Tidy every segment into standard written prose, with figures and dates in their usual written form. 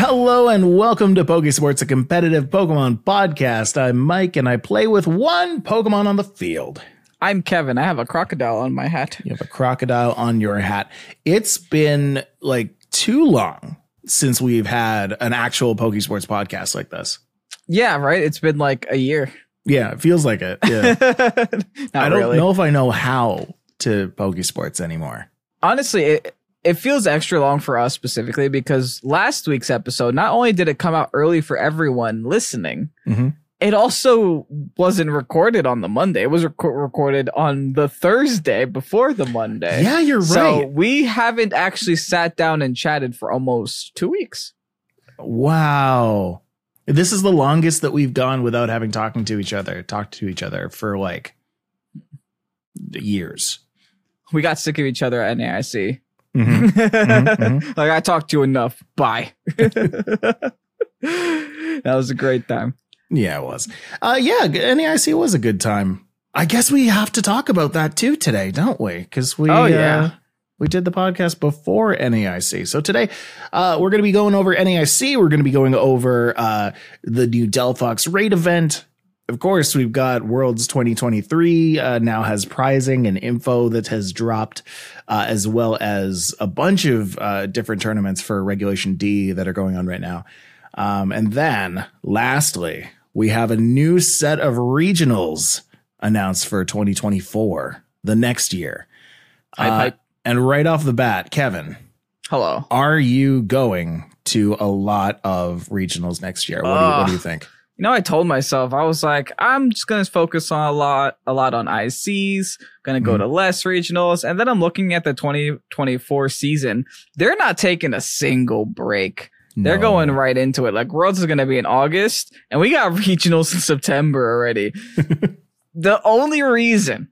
Hello and welcome to Pokesports, a competitive Pokemon podcast. I'm Mike and I play with one Pokemon on the field. I'm Kevin. I have a crocodile on my hat. You have a crocodile on your hat. It's been like too long since we've had an actual Pokesports podcast like this. Yeah, right? It's been like a year. Yeah, it feels like it. Yeah. I don't really know if I know how to Pokesports anymore. Honestly, it feels extra long for us specifically because last week's episode, not only did it come out early for everyone listening, it also wasn't recorded on the Monday. It was recorded on the Thursday before the Monday. Yeah, you're right. So we haven't actually sat down and chatted for almost 2 weeks. Wow. This is the longest that we've gone without having talked to each other for like years. We got sick of each other at NAIC. Mm-hmm. Like, I talked to you enough. Bye. That was a great time. Yeah, it was. NAIC was a good time. I guess we have to talk about that too today, don't we? Because we did the podcast before NAIC. So today we're going to be going over NAIC. We're going to be going over the new Delphox raid event. Of course, we've got Worlds 2023 now has prizing and info that has dropped, as well as a bunch of different tournaments for Regulation D that are going on right now. And then, lastly, we have a new set of regionals announced for 2024, the next year. And right off the bat, Kevin. Hello. Are you going to a lot of regionals next year? What do you think? You know, I told myself, I was like, I'm just going to focus on a lot on ICs, going to go to less regionals. And then I'm looking at the 2024 season. They're not taking a single break. They're going right into it. Like, Worlds is going to be in August, and we got regionals in September already. The only reason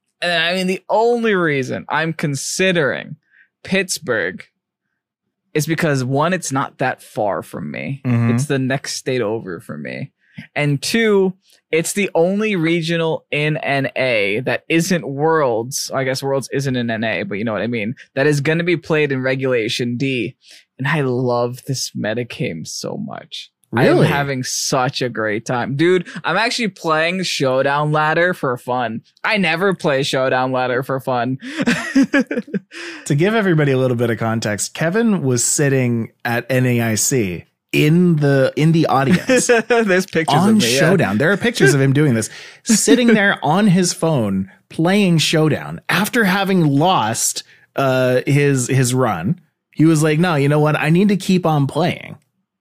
I'm considering Pittsburgh is because, one, it's not that far from me. It's the next state over for me. And two, it's the only regional in NA that isn't Worlds. I guess Worlds isn't in NA, but you know what I mean. That is going to be played in Regulation D. And I love this metagame so much. Really? I'm having such a great time. Dude, I'm actually playing Showdown Ladder for fun. I never play Showdown Ladder for fun. To give everybody a little bit of context, Kevin was sitting at NAIC in the audience. There's pictures on of me, Showdown. There are pictures of him doing this, sitting there on his phone playing Showdown after having lost his run. He was like, no, you know what? I need to keep on playing.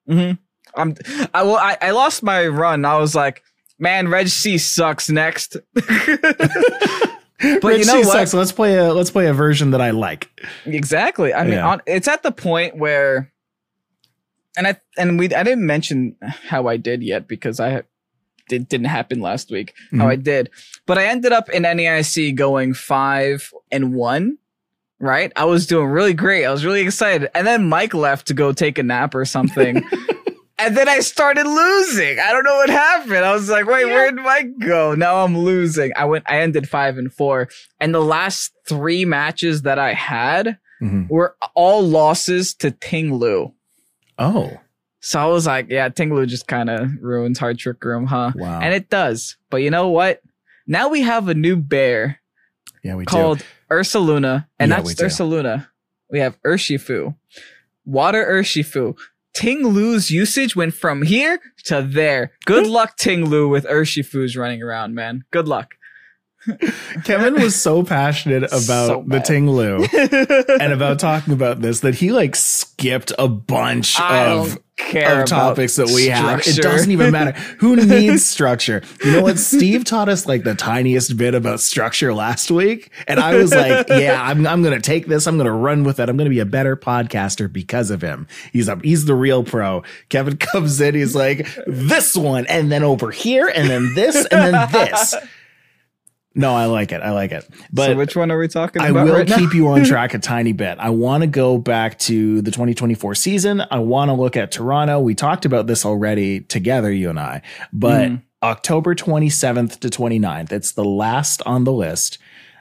I lost my run. I was like, man, Reg C sucks next. But Reg you know C what? sucks. Let's play a version that I like. Exactly. I mean, it's at the point where, I didn't mention how I did yet because it didn't happen last week. How I did, but I ended up in NAIC going 5-1. Right? I was doing really great. I was really excited. And then Mike left to go take a nap or something. And then I started losing. I don't know what happened. I was like, wait, where did Mike go? Now I'm losing. I ended 5-4. And the last 3 matches that I had were all losses to Ting Lu. Oh. So I was like, yeah, Ting Lu just kind of ruins Hard Trick Room, huh? Wow. And it does. But you know what? Now we have a new bear. Yeah, we called Ursaluna, and yeah, not just Ursaluna. We have Urshifu, Water Urshifu. Ting Lu's usage went from here to there. Good luck, Ting Lu, with Urshifu's running around, man. Good luck. Kevin was so passionate about the Ting Lu and about talking about this that he like skipped a bunch of topics that we have. It doesn't even matter. Who needs structure? You know what? Steve taught us like the tiniest bit about structure last week. And I was like, yeah, I'm going to take this. I'm going to run with it. I'm going to be a better podcaster because of him. He's the real pro. Kevin comes in. He's like, this one, and then over here, and then this, and then this. No, I like it. But so which one are we talking about? I will right keep now? you on track a tiny bit. I want to go back to the 2024 season. I want to look at Toronto. We talked about this already together, you and I, but October 27th to 29th, it's the last on the list.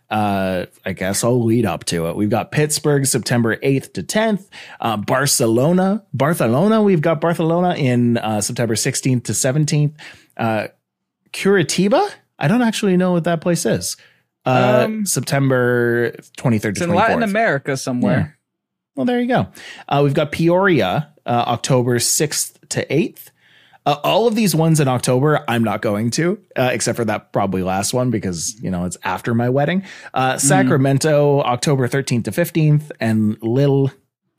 I guess I'll lead up to it. We've got Pittsburgh, September 8th to 10th. Barcelona. We've got Barcelona in September 16th to 17th. Curitiba. I don't actually know what that place is. September 23rd to 24th. It's in Latin America somewhere. Yeah. Well, there you go. We've got Peoria, October 6th to 8th. All of these ones in October, I'm not going to, except for that probably last one because, it's after my wedding. Sacramento, October 13th to 15th, and Lille,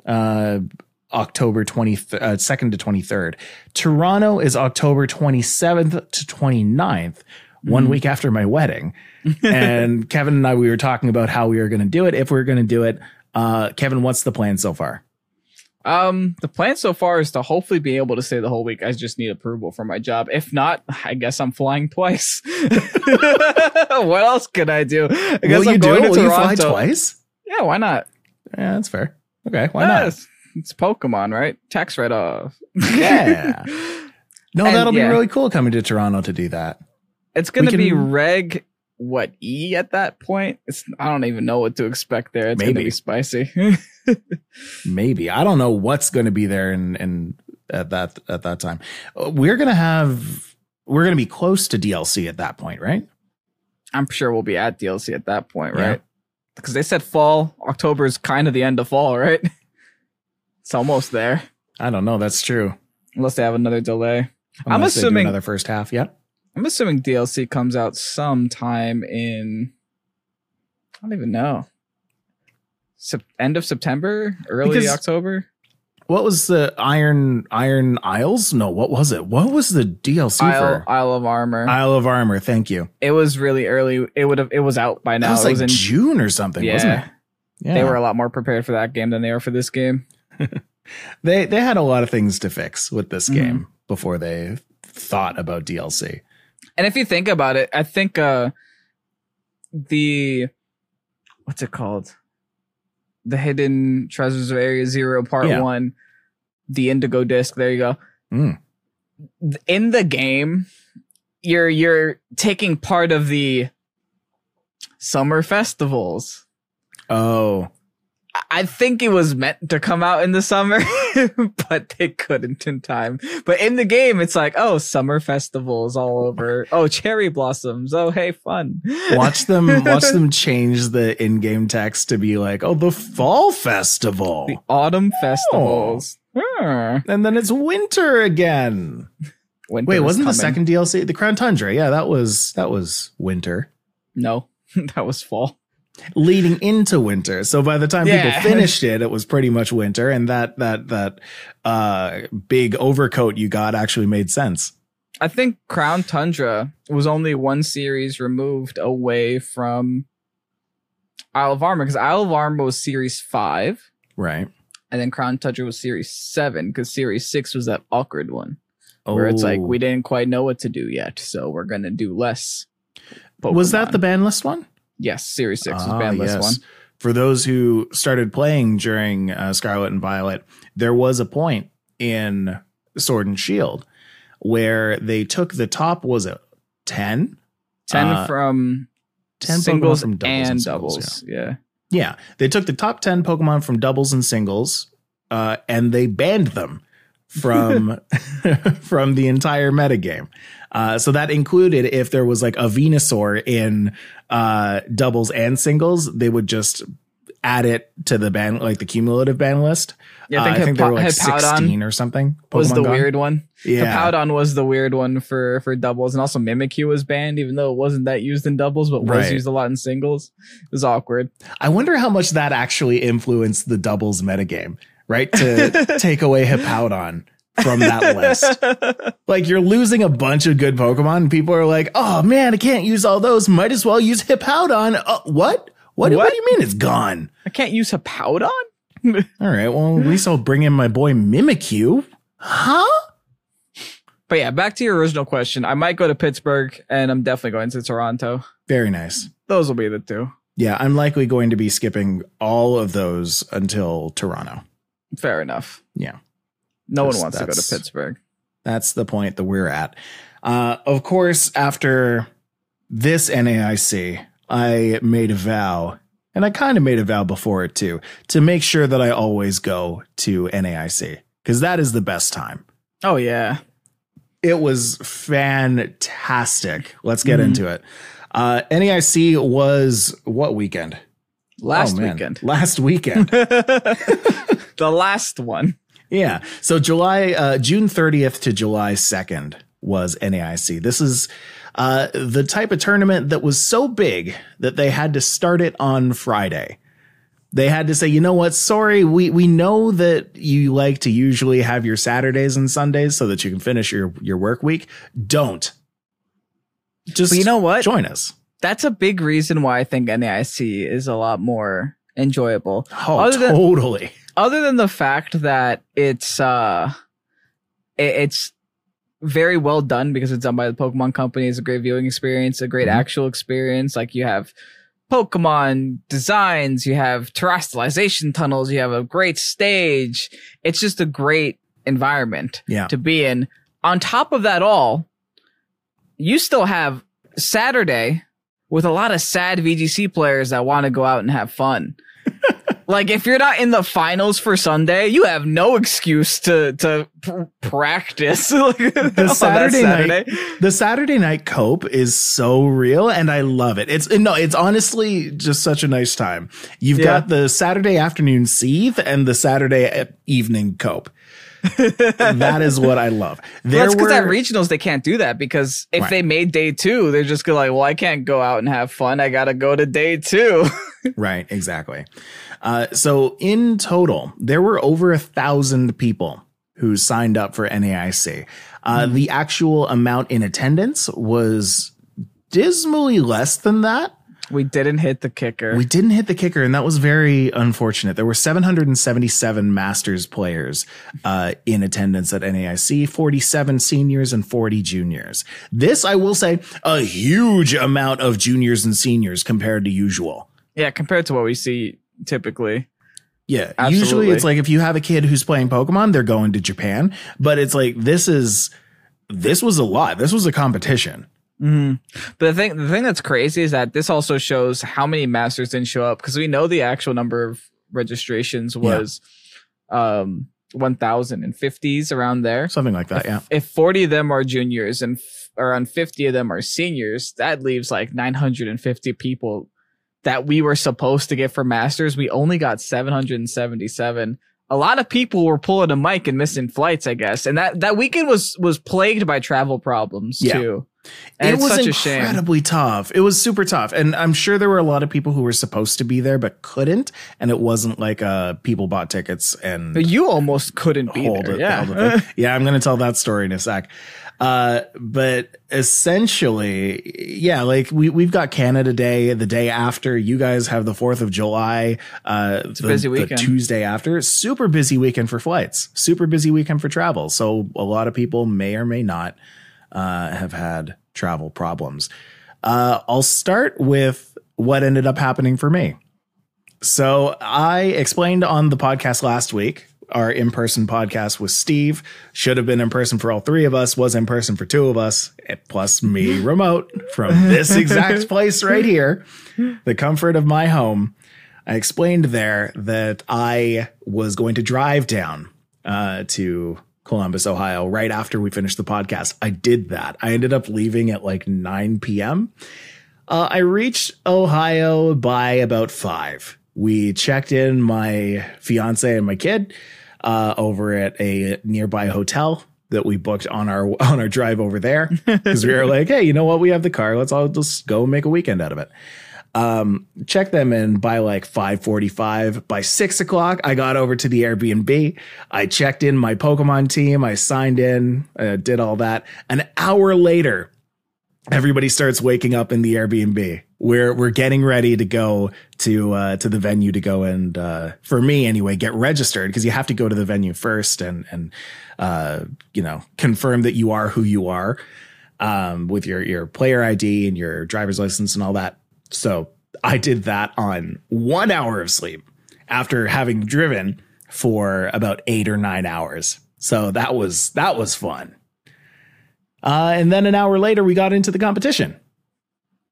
October 2nd to 23rd. Toronto is October 27th to 29th, 1 week after my wedding. And Kevin and I, we were talking about how we were going to do it. If we were going to do it, Kevin, what's the plan so far? The plan so far is to hopefully be able to stay the whole week. I just need approval from my job. If not, I guess I'm flying twice. What else could I do? I guess I'm going to Toronto. You fly twice? Yeah, why not? Yeah, that's fair. Okay, why not? It's Pokemon, right? Tax write-off. Yeah. No, that'll be really cool coming to Toronto to do that. It's going to be Reg E at that point. I don't even know what to expect there. It's going to be spicy. Maybe. I don't know what's going to be there at that time. We're going to be close to DLC at that point, right? I'm sure we'll be at DLC at that point, right? Because they said fall. October is kind of the end of fall, right? It's almost there. I don't know. That's true. Unless they have another delay. I'm assuming another first half. Yeah. I'm assuming DLC comes out sometime in, I don't even know, end of September, early October. What was the Iron Isles? No, what was it? What was the DLC for? Isle of Armor. Isle of Armor. Thank you. It was really early. It was out by now. It was in June or something, wasn't it? Yeah. They were a lot more prepared for that game than they are for this game. They had a lot of things to fix with this game before they thought about DLC. And if you think about it, I think what's it called? The Hidden Treasures of Area Zero Part 1, the Indigo Disc, there you go. In the game, you're taking part of the summer festivals. Oh. I think it was meant to come out in the summer, but they couldn't in time. But in the game, it's like, oh, summer festivals all over. Oh, cherry blossoms. Oh, hey, fun. Watch them change the in-game text to be like, oh, the fall festival. The autumn festivals. And then it's winter again. Wait, wasn't the second DLC the Crown Tundra? Yeah, that was winter. No, that was fall. Leading into winter. So by the time people finished it, it was pretty much winter. And that big overcoat you got actually made sense. I think Crown Tundra was only one series removed away from Isle of Armor, because Isle of Armor was series 5. Right. And then Crown Tundra was series 7, because series 6 was that awkward one. Where it's like, we didn't quite know what to do yet, so we're going to do less Pokemon. Was that the ban list one? Yes, Series 6 was bandless one. For those who started playing during Scarlet and Violet, there was a point in Sword and Shield where they took the top, was it 10? 10 from 10 singles from doubles and doubles. Yeah. They took the top 10 Pokemon from doubles and singles, and they banned them from from the entire metagame. So that included if there was like a Venusaur in doubles and singles, they would just add it to the ban, like the cumulative ban list. Yeah, I think there were like 16 or something. Pokemon was the gone. Weird one. Yeah, Hippowdon was the weird one for doubles, and also Mimikyu was banned, even though it wasn't that used in doubles, but was used a lot in singles. It was awkward. I wonder how much that actually influenced the doubles metagame, right? To take away Hippowdon from that list. Like, you're losing a bunch of good Pokemon, and people are like, oh man, I can't use all those. Might as well use Hippowdon. What? What do you mean it's gone? I can't use Hippowdon? All right, well, at least I'll bring in my boy Mimikyu. Huh? But yeah, back to your original question. I might go to Pittsburgh, and I'm definitely going to Toronto. Very nice. Those will be the two. Yeah, I'm likely going to be skipping all of those until Toronto. Fair enough. Yeah. No one wants to go to Pittsburgh. That's the point that we're at. Of course, after this NAIC, I made a vow, and I kind of made a vow before it too, to make sure that I always go to NAIC, because that is the best time. Oh, yeah. It was fantastic. Let's get into it. NAIC was what weekend? Last weekend. Last weekend. The last one. Yeah. So June 30th to July 2nd was NAIC. This is the type of tournament that was so big that they had to start it on Friday. They had to say, you know what? Sorry, we know that you like to usually have your Saturdays and Sundays so that you can finish your work week. Don't. Just, but you know what? Join us. That's a big reason why I think NAIC is a lot more enjoyable. Oh, totally. Other than the fact that it's very well done because it's done by the Pokemon Company. It's a great viewing experience, a great actual experience. Like, you have Pokemon designs, you have terrestrialization tunnels, you have a great stage. It's just a great environment to be in. On top of that all, you still have Saturday with a lot of sad VGC players that want to go out and have fun. Like, if you're not in the finals for Sunday, you have no excuse to practice. The Saturday night cope is so real, and I love it. It's honestly just such a nice time. You've got the Saturday afternoon seethe and the Saturday evening cope. That is what I love. That's because at regionals they can't do that, because if they made day 2, they're just like, well, I can't go out and have fun. I gotta go to day 2. Right, exactly. So in total, there were over 1,000 people who signed up for NAIC. The actual amount in attendance was dismally less than that. We didn't hit the kicker. And that was very unfortunate. There were 777 Masters players in attendance at NAIC, 47 seniors and 40 juniors. This, I will say, a huge amount of juniors and seniors compared to usual. Yeah, compared to what we see typically. Yeah, absolutely. Usually it's like if you have a kid who's playing Pokemon, they're going to Japan. But it's like this was a lot. This was a competition. Mm-hmm. But the thing that's crazy is that this also shows how many Masters didn't show up, because we know the actual number of registrations was 1,050s around there, something like that. If 40 of them are juniors and around 50 of them are seniors, that leaves like 950 people that we were supposed to get for Masters. We only got 777. A lot of people were pulling a mic and missing flights, I guess, and that weekend was plagued by travel problems too. And it was such incredibly tough. It was super tough. And I'm sure there were a lot of people who were supposed to be there but couldn't. And it wasn't like people bought tickets and... But you almost couldn't be there. Yeah, I'm going to tell that story in a sec. But essentially, like we've got Canada Day the day after. You guys have the 4th of July. It's a busy weekend. The Tuesday after. Super busy weekend for flights. Super busy weekend for travel. So a lot of people may or may not have had travel problems. I'll start with what ended up happening for me. So I explained on the podcast last week, our in-person podcast with Steve should have been in person for all 3 of us, was in person for 2 of us, plus me remote from this exact place right here, the comfort of my home. I explained there that I was going to drive down to Columbus, Ohio, right after we finished the podcast. I did that. I ended up leaving at like 9 p.m. I reached Ohio by about 5. We checked in my fiance and my kid over at a nearby hotel that we booked on our drive over there, because we were like, hey, you know what? We have the car. Let's all just go make a weekend out of it. Check them in by like 5:45. By 6 o'clock, I got over to the Airbnb. I checked in my Pokemon team. I signed in, did all that. An hour later, everybody starts waking up in the Airbnb. We're getting ready to go to the venue to go and, for me anyway, get registered, because you have to go to the venue first and confirm that you are who you are, with your player ID and your driver's license and all that. So I did that on 1 hour of sleep after having driven for about 8 or 9 hours. So that was fun. And then an hour later, we got into the competition.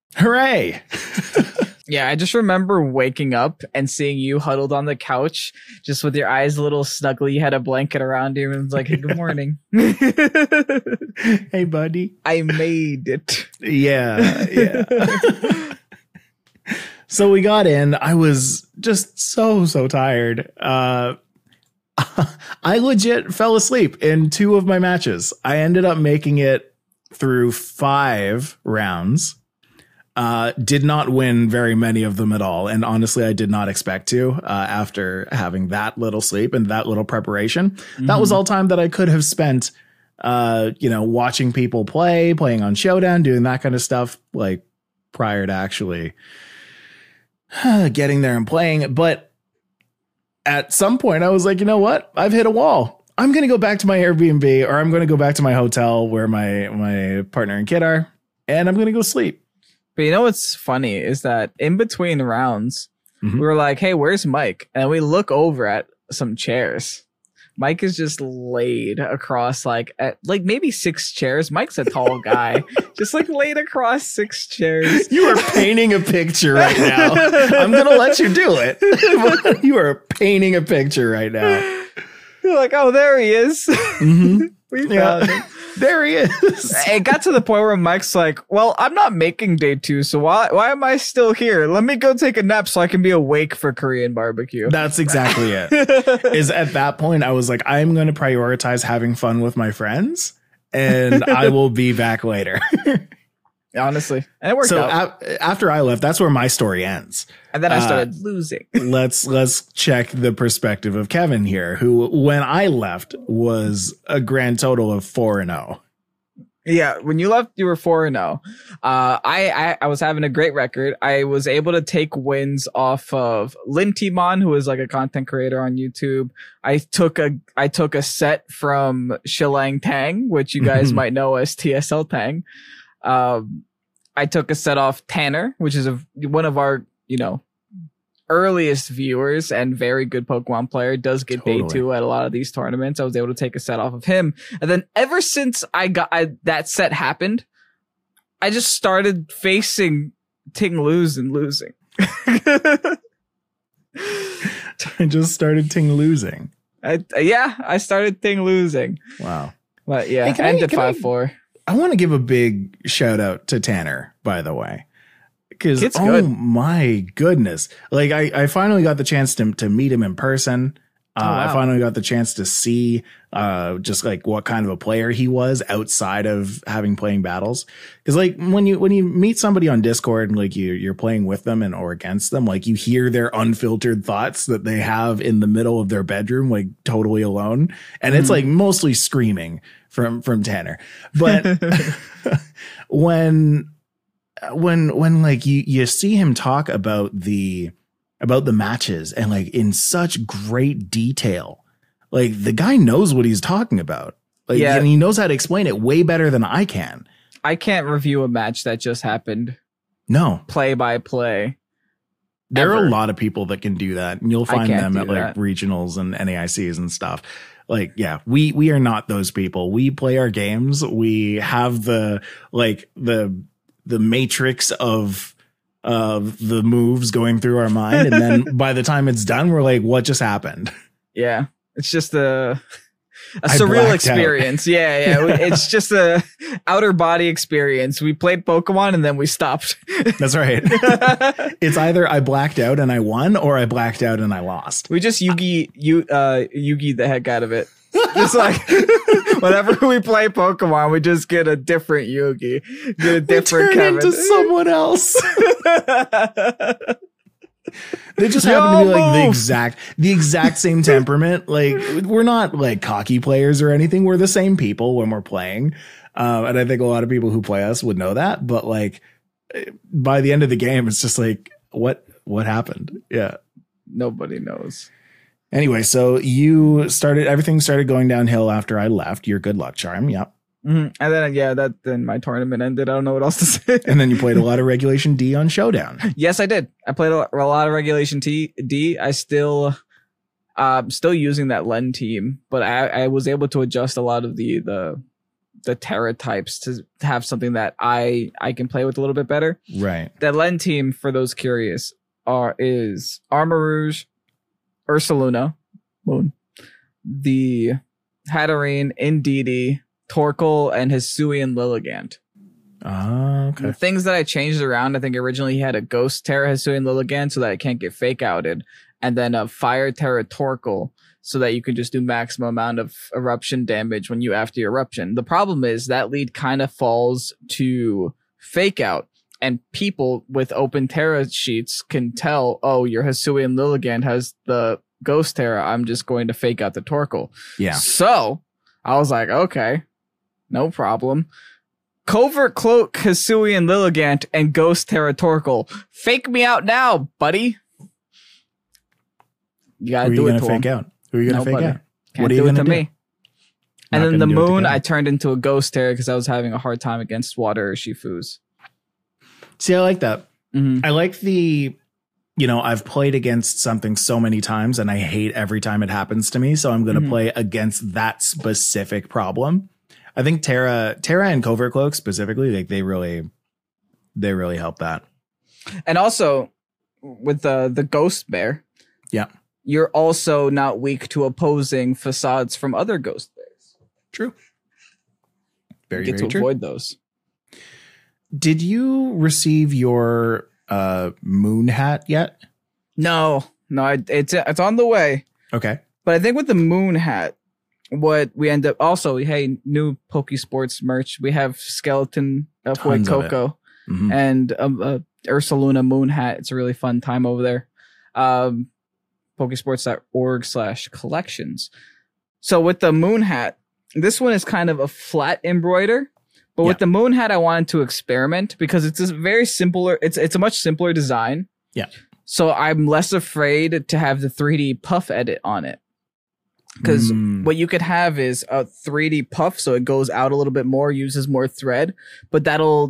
Hooray! Yeah, I just remember waking up and seeing you huddled on the couch, just with your eyes a little snuggly. You had a blanket around you, and it's like, hey, good morning. Hey, buddy. I made it. Yeah. So we got in. I was just so tired. I legit fell asleep in 2 of my matches. I ended up making it through 5 rounds. Did not win very many of them at all. And honestly, I did not expect to, after having that little sleep and that little preparation. Mm-hmm. That was all time that I could have spent, watching people playing on Showdown, doing that kind of stuff, like prior to actually getting there and playing. But at some point I was like, you know what? I've hit a wall. I'm going to go back to my Airbnb, or I'm going to go back to my hotel where my partner and kid are, and I'm going to go sleep. But you know what's funny is that in between rounds, we were like, hey, where's Mike? And we look over at some chairs. Mike is just laid across like maybe 6 chairs. Mike's a tall guy, just like laid across 6 chairs. You are painting a picture right now. I'm going to let you do it. You are painting a picture right now. You're like, oh, there he is. Mm-hmm. We found him. There he is. It got to the point where Mike's like, well, I'm not making day 2, so why am I still here? Let me go take a nap so I can be awake for Korean barbecue. That's exactly it. Is at that point, I was like, I'm going to prioritize having fun with my friends, and I will be back later. Honestly. And it worked out. After I left, that's where my story ends. And then I started losing. Let's check the perspective of Kevin here, who, when I left, was a grand total of 4-0. Yeah, when you left, you were 4-0. I was having a great record. I was able to take wins off of Lin Timon, who is like a content creator on YouTube. I took a set from Shilang Tang, which you guys might know as TSL Tang. I took a set off Tanner, which is one of our, earliest viewers and very good Pokemon player, does get day 2 at a lot of these tournaments. I was able to take a set off of him. And then ever since that set happened, I just started facing Ting Luz and losing. I just started Ting losing. I started Ting losing. Wow. But yeah, I ended 5-4. I want to give a big shout out to Tanner, by the way, because my goodness, like I finally got the chance to meet him in person. Wow. I finally got the chance to see just like what kind of a player he was outside of having playing battles. Because like when you meet somebody on Discord and like you're playing with them or against them, like you hear their unfiltered thoughts that they have in the middle of their bedroom, like totally alone, and it's like mostly screaming from Tanner. But when like you see him talk about the matches and like in such great detail, like the guy knows what he's talking about. Like, and he knows how to explain it way better than I can. I can't review a match that just happened. No. Play by play. There are a lot of people that can do that, and you'll find them at like regionals and NAICs and stuff. Like, yeah, we are not those people. We play our games. We have the matrix of the moves going through our mind. And then by the time it's done, we're like, what just happened? Yeah. It's just a surreal experience. Yeah. It's just a outer body experience. We played Pokemon and then we stopped. That's right. It's either I blacked out and I won, or I blacked out and I lost. We just Yugi the heck out of it. It's like whenever we play Pokemon, we just get a different Yugi, get a different Kevin into someone else. They just happen to be like the exact same temperament. Like we're not like cocky players or anything. We're the same people when we're playing. And I think a lot of people who play us would know that. But like by the end of the game, it's just like, what happened? Yeah. Nobody knows. Anyway, so everything started going downhill after I left. Your good luck charm. Yep. Mm-hmm. And then, then my tournament ended. I don't know what else to say. And then you played a lot of Regulation D on Showdown. Yes, I did. I played a lot of Regulation D. I still using that Len team, but I was able to adjust a lot of the the Terra types to have something that I can play with a little bit better. Right. The Len team, for those curious, is Armarouge, Ursaluna, Moon, the Hatterene, Indeedee, Torkoal, and Hisuian Lilligant. Okay. The things that I changed around, I think originally he had a Ghost Terra Hisuian Lilligant so that it can't get fake outed, and then a Fire Terra Torkoal so that you can just do maximum amount of eruption damage when you after your eruption. The problem is that lead kind of falls to fake out, and people with open Terra sheets can tell, oh, your Hisuian Lilligant has the Ghost Terra. I'm just going to fake out the Torkoal. Yeah. So I was like, okay, no problem. Covert Cloak, Hisuian Lilligant, and Ghost Terra Torkoal. Fake me out now, buddy. You gotta do it to fake him. out? Who are you gonna fake out? What are you gonna do? Me. And then the Moon, I turned into a Ghost Terra because I was having a hard time against water Shifus. See, I like that. Mm-hmm. I like the, I've played against something so many times and I hate every time it happens to me. So I'm going to play against that specific problem. I think Terra and Covert Cloak specifically, like they really help that. And also with the Ghost Bear, yeah, you're also not weak to opposing facades from other Ghost Bears. True. Very, you get very to true. avoid those. Did you receive your moon hat yet? No, it's on the way. Okay. But I think with the moon hat, what we end up also, hey, new Pokesports merch. We have Skeleton of Coco and Ursaluna moon hat. It's a really fun time over there. Pokesports.org/collections. So with the moon hat, this one is kind of a flat embroider. But with the moon hat, I wanted to experiment because it's a very simpler. It's a much simpler design. Yeah. So I'm less afraid to have the 3D puff edit on it. Because what you could have is a 3D puff, so it goes out a little bit more, uses more thread, but that'll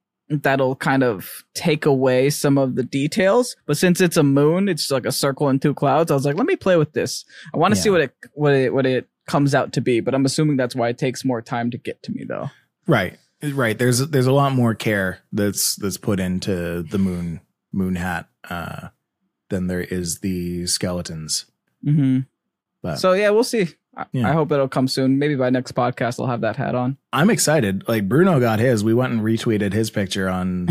kind of take away some of the details. But since it's a moon, it's like a circle and two clouds. I was like, let me play with this. I want to see what it comes out to be. But I'm assuming that's why it takes more time to get to me, though. Right. There's a lot more care that's put into the moon hat than there is the skeletons. Mm-hmm. But, so yeah, we'll see. I hope it'll come soon. Maybe by next podcast I'll have that hat on. I'm excited. Like Bruno got his. We went and retweeted his picture on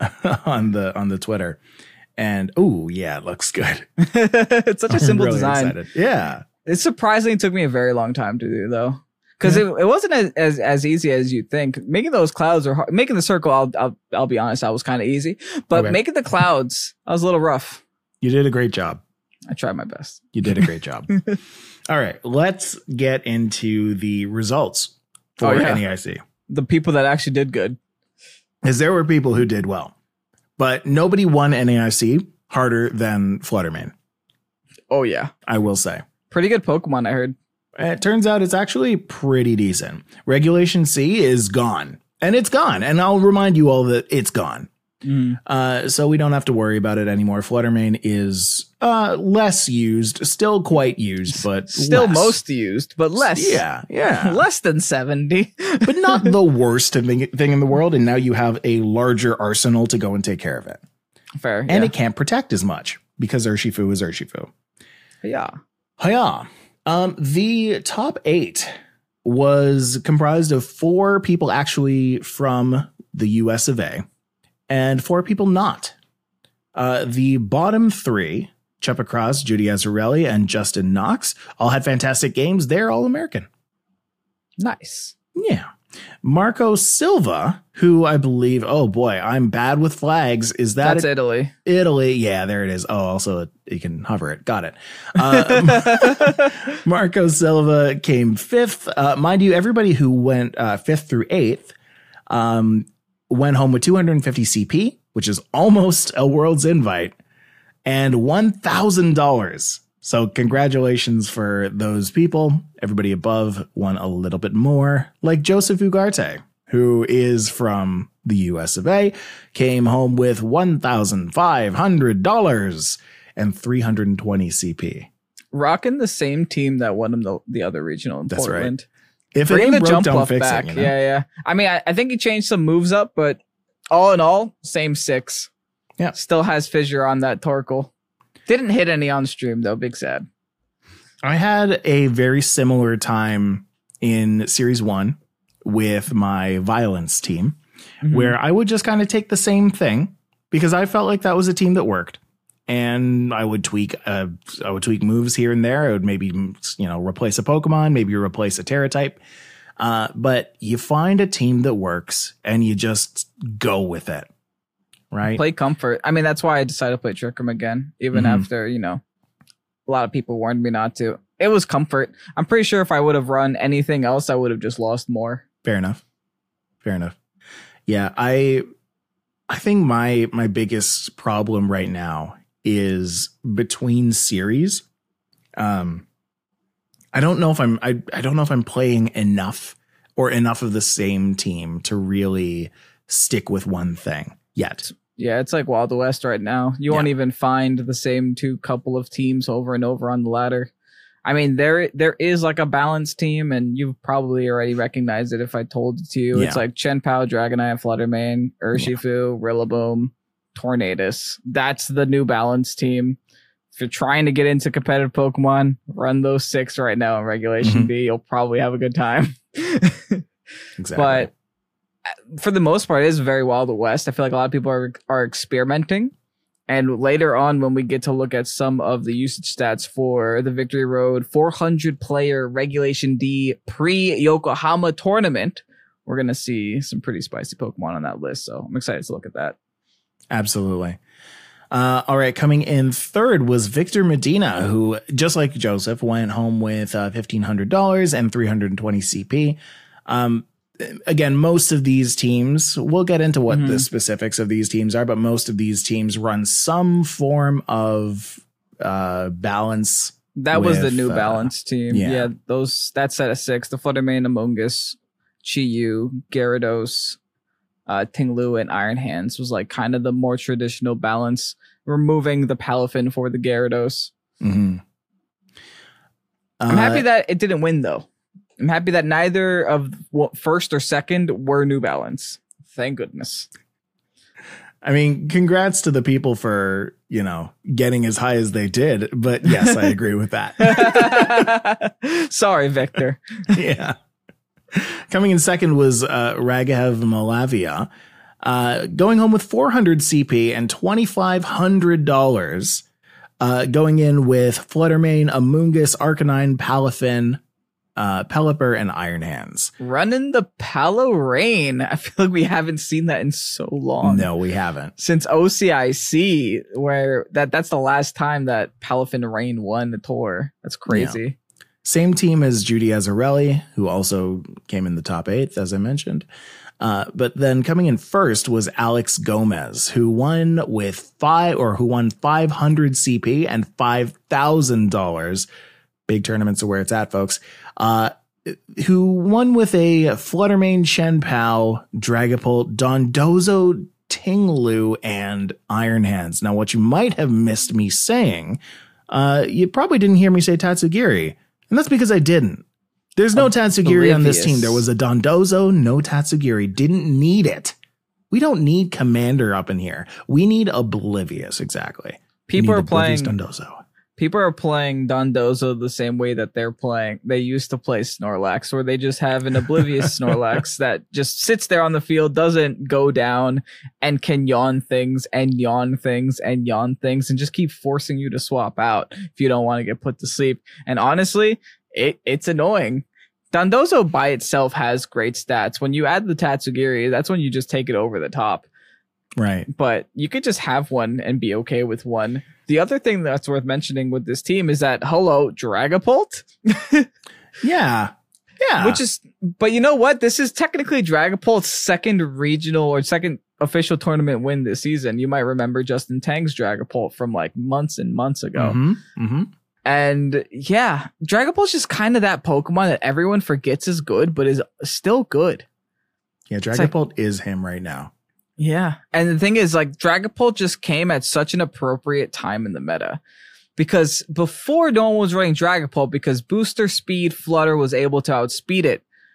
on the Twitter. And it looks good. It's such a simple really design. Excited. Yeah. It surprisingly took me a very long time to do though. Because it wasn't as easy as you'd think. Making those clouds are hard. Making the circle, I'll be honest, that was kind of easy. But making the clouds, I was a little rough. You did a great job. I tried my best. You did a great job. All right, let's get into the results for NEIC. The people that actually did good. Because there were people who did well. But nobody won NEIC harder than Fluttermane. Oh, yeah. I will say. Pretty good Pokemon, I heard. It turns out it's actually pretty decent. Regulation C is gone. And it's gone. And I'll remind you all that it's gone. So we don't have to worry about it anymore. Fluttermane is less used, still quite used, but still less. Most used, but less. Yeah. Less than 70. But not the worst thing in the world. And now you have a larger arsenal to go and take care of it. Fair. And it can't protect as much because Urshifu is Urshifu. Yeah. The top 8 was comprised of 4 people actually from the US of A. And 4 people not. The bottom 3, Chepacross, Judy Azzarelli, and Justin Knox, all had fantastic games. They're all American. Nice. Yeah. Marco Silva, who I believe, oh boy, I'm bad with flags. Is that That's Italy? Italy. Yeah, there it is. Oh, also you can hover it. Got it. Marco Silva came 5th. Mind you, everybody who went 5th through 8th went home with 250 CP, which is almost a world's invite, and $1,000. So congratulations for those people. Everybody above won a little bit more, like Joseph Ugarte, who is from the US of A, came home with $1,500 and 320 CP. Rocking the same team that won him the other regional in Portland. Right. If bring it the broke, jump don't buff fix back. it. You know? Yeah. I mean, I think he changed some moves up, but all in all, same 6. Yeah. Still has Fissure on that Torkoal. Didn't hit any on stream though. Big sad. I had a very similar time in Series 1 with my Violence team, where I would just kind of take the same thing because I felt like that was a team that worked. And I would tweak moves here and there. I would maybe, replace a Pokemon, maybe replace a Terra type. But you find a team that works and you just go with it. Right. Play comfort. I mean, that's why I decided to play Trick Room again, even after, a lot of people warned me not to. It was comfort. I'm pretty sure if I would have run anything else, I would have just lost more. Fair enough. Yeah, I think my biggest problem right now is between series. I don't know if I'm playing enough of the same team to really stick with one thing yet. Yeah, it's like Wild West right now. You won't even find the same couple of teams over and over on the ladder. I mean, there is like a balanced team, and you've probably already recognized it if I told it to you. Yeah. It's like Chien-Pao, Dragonite, Fluttermane, Urshifu, Rillaboom, Tornadus. That's the new balanced team. If you're trying to get into competitive Pokemon, run those 6 right now in Regulation B. You'll probably have a good time. Exactly. But for the most part, it is very Wild West. I feel like a lot of people are experimenting. And later on, when we get to look at some of the usage stats for the Victory Road 400 player Regulation D pre-Yokohama tournament, we're going to see some pretty spicy Pokemon on that list. So I'm excited to look at that. Absolutely. All right. Coming in third was Victor Medina, who, just like Joseph, went home with $1,500 and 320 CP. Again, most of these teams, we'll get into what the specifics of these teams are, but most of these teams run some form of balance. That was the new balance team. Yeah, that set of 6, the Fluttermane, Amoonguss, Chi-Yu, Gyarados, Ting-Lu, and Iron Hands was like kind of the more traditional balance, removing the Palafin for the Gyarados. I'm happy that it didn't win, though. I'm happy that neither of first or second were New Balance. Thank goodness. I mean, congrats to the people for, getting as high as they did. But yes, I agree with that. Sorry, Victor. Yeah. Coming in second was Raghav Malavia, going home with 400 CP and $2,500, going in with Fluttermane, Amoonguss, Arcanine, Palafin, Pelipper, and Iron Hands. Running the Palo-Rain. I feel like we haven't seen that in so long. No, we haven't. Since OCIC, where that's the last time that Palafin Rain won the tour. That's crazy. Yeah. Same team as Judy Azzarelli, who also came in the top 8th, as I mentioned. But then coming in first was Alex Gomez, who won with 500 CP and $5,000. Big tournaments are where it's at, folks. Who won with a Fluttermane, Chien-Pao, Dragapult, Dondozo, Ting-Lu, and Iron Hands. Now, what you might have missed me saying, you probably didn't hear me say Tatsugiri, and that's because I didn't. There's no Tatsugiri on this team. There was a Dondozo, no Tatsugiri. Didn't need it. We don't need Commander up in here. We need Oblivious, exactly. People are playing Dondozo. People are playing Dondozo the same way that they used to play Snorlax, where they just have an Oblivious Snorlax that just sits there on the field, doesn't go down, and can yawn things and yawn things and yawn things and just keep forcing you to swap out if you don't want to get put to sleep. And honestly, it's annoying. Dondozo by itself has great stats. When you add the Tatsugiri, that's when you just take it over the top. Right. But you could just have one and be okay with one. The other thing that's worth mentioning with this team is that, Dragapult? Yeah. But you know what? This is technically Dragapult's second regional or second official tournament win this season. You might remember Justin Tang's Dragapult from like months and months ago. And yeah, Dragapult's just kind of that Pokemon that everyone forgets is good, but is still good. Yeah, Dragapult is him right now. Yeah. And the thing is, like, Dragapult just came at such an appropriate time in the meta. Because before, no one was running Dragapult because booster speed Flutter was able to outspeed it.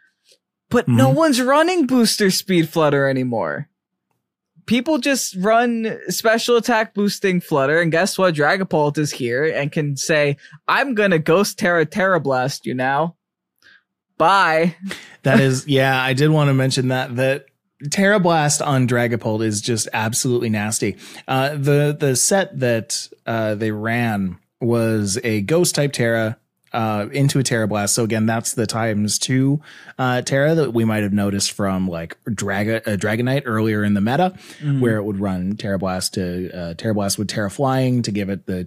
But no one's running booster speed Flutter anymore. People just run special attack boosting Flutter, and guess what? Dragapult is here and can say, I'm gonna Ghost Terra Blast you now. Bye. That is, yeah, I did want to mention that Terra Blast on Dragapult is just absolutely nasty. The set that they ran was a Ghost type Terra into a Terra Blast. So again, that's the ×2 Terra that we might have noticed from like Dragonite earlier in the meta, where it would run Terra Blast to Terra Blast with Terra Flying to give it the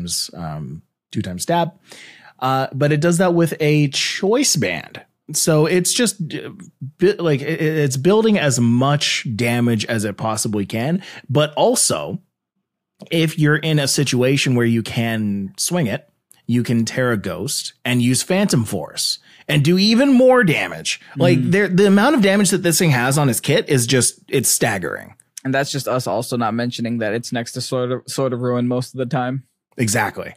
2 times stab. But it does that with a choice band. So it's just like it's building as much damage as it possibly can. But also, if you're in a situation where you can swing it, you can Terra Ghost and use Phantom Force and do even more damage. Like the amount of damage that this thing has on its kit is just, it's staggering. And that's just us also not mentioning that it's next to Sword of Ruin most of the time. Exactly.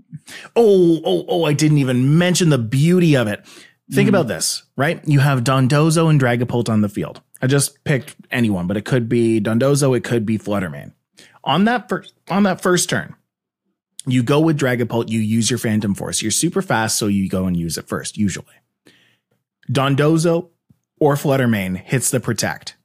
Oh, I didn't even mention the beauty of it. Think about this, right? You have Dondozo and Dragapult on the field. I just picked anyone, but it could be Dondozo, it could be Fluttermane. On that first turn, you go with Dragapult, you use your Phantom Force. You're super fast, so you go and use it first, usually. Dondozo or Fluttermane hits the Protect.